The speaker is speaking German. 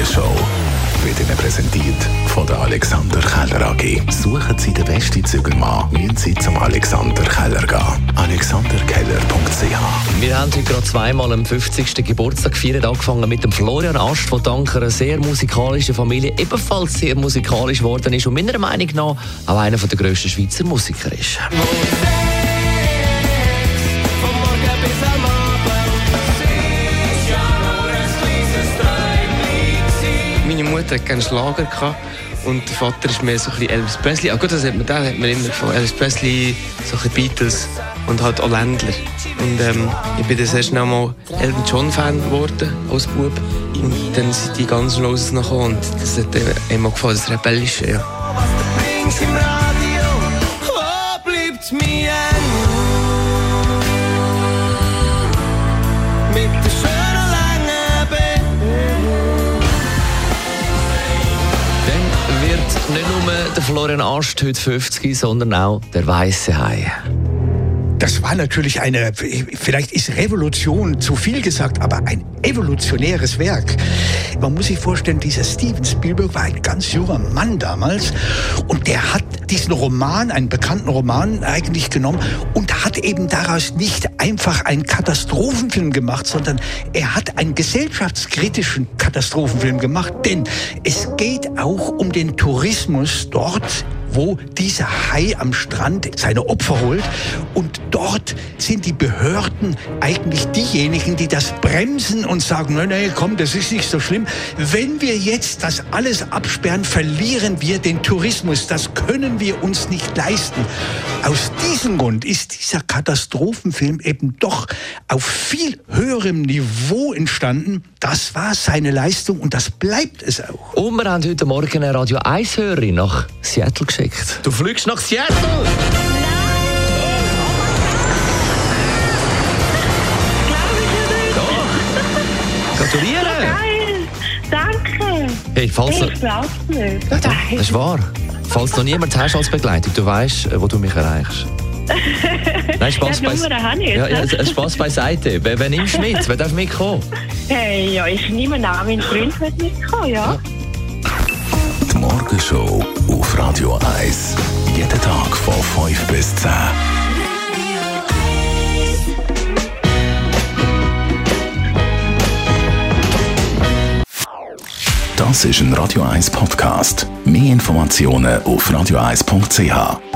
Morgenshow wird Ihnen präsentiert von der Alexander Keller AG. Suchen Sie den besten Zügelmann, müssen Sie zum Alexander Keller gehen. alexanderkeller.ch. Wir haben heute gerade zweimal am 50. Geburtstag gefeiert, angefangen mit dem Florian Ast, der dank einer sehr musikalischen Familie ebenfalls sehr musikalisch geworden ist und meiner Meinung nach auch einer der grössten Schweizer Musiker ist. Meine Mutter hatte keinen Schlager und der Vater ist mehr so ein bisschen Elvis Presley. Gut, das hat man immer von Elvis Presley, so ein bisschen Beatles und halt auch Ländler. Und ich bin dann sehr schnell mal Elton John Fan geworden als Bub. Und dann sind die ganzen Roses noch gekommen und das hat mir gefallen, das Rebellische. Ja. Nicht nur der Florian Ast heute 50, sondern auch der Weiße Hai. Das war natürlich vielleicht ist Revolution zu viel gesagt, aber ein evolutionäres Werk. Man muss sich vorstellen, dieser Steven Spielberg war ein ganz junger Mann damals und der hat diesen Roman, einen bekannten Roman eigentlich genommen und hat eben daraus nicht einfach einen Katastrophenfilm gemacht, sondern er hat einen gesellschaftskritischen Katastrophenfilm gemacht, denn es geht auch um den Tourismus dort, wo dieser Hai am Strand seine Opfer holt. Und dort sind die Behörden eigentlich diejenigen, die das bremsen und sagen, nein, komm, das ist nicht so schlimm. Wenn wir jetzt das alles absperren, verlieren wir den Tourismus. Das können wir uns nicht leisten. Aus diesem Grund ist dieser Katastrophenfilm eben doch auf viel höherem Niveau entstanden. Das war seine Leistung und das bleibt es auch. Und wir haben heute Morgen eine Radio 1-Hörerin nach Seattle geschickt. Du fliegst nach Seattle? Gratuliere! Geil! Danke! Hey, falls Ich glaub's nicht. das ist wahr. Falls du noch niemand hast als Begleitung, du weißt, wo du mich erreichst. Nein, Spaß Spaß beiseite. Wer nimmst du mit? Wer darf mitkommen? Hey, ja, ich nehme an, mein Freund wird mitkommen, ja. Die Morgenshow auf Radio 1. Jeden Tag von 5 bis 10. Das ist ein Radio 1 Podcast. Mehr Informationen auf radio1.ch.